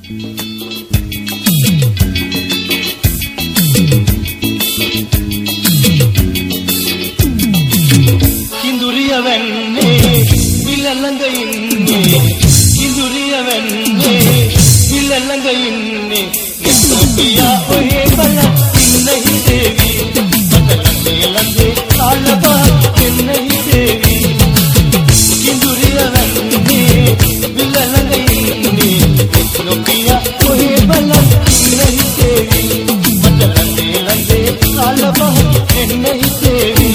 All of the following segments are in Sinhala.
කිඳුරිය වෙන්නේ විල ළඟ ඉන්නේ කිඳුරිය වෙන්නේ විල ළඟ ඉන්නේ නිසුපියා ඔහේ බල ඉන්නයි දේවි මතලන්නේ ළඟේ කාලබා ඉන්නයි දේවි කිඳුරිය වෙන්නේ විල ළඟ ඉන්නේ නිසුපියා ඔහේ බල ඉන්නයි දේවි මතලන්නේ ළඟේ කාලබා ඉන්නයි දේවි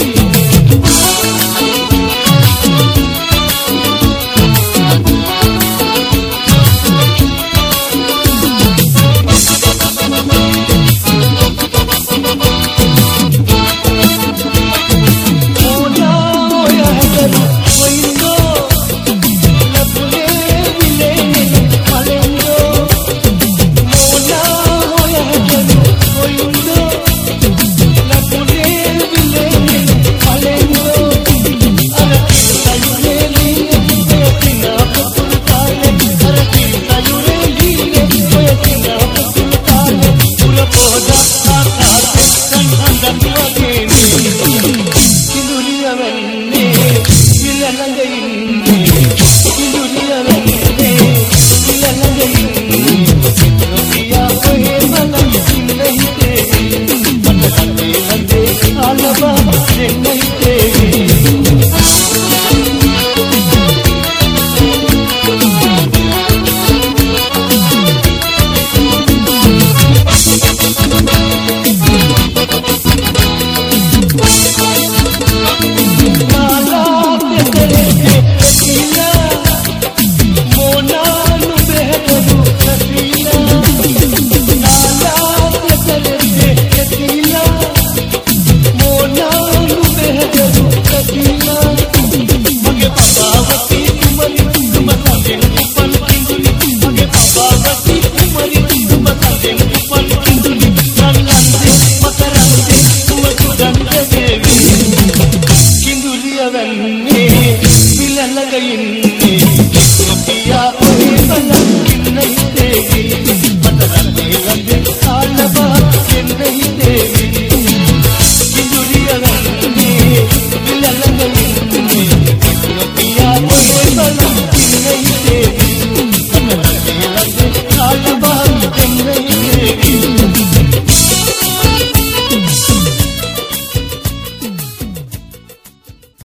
नहीं देवी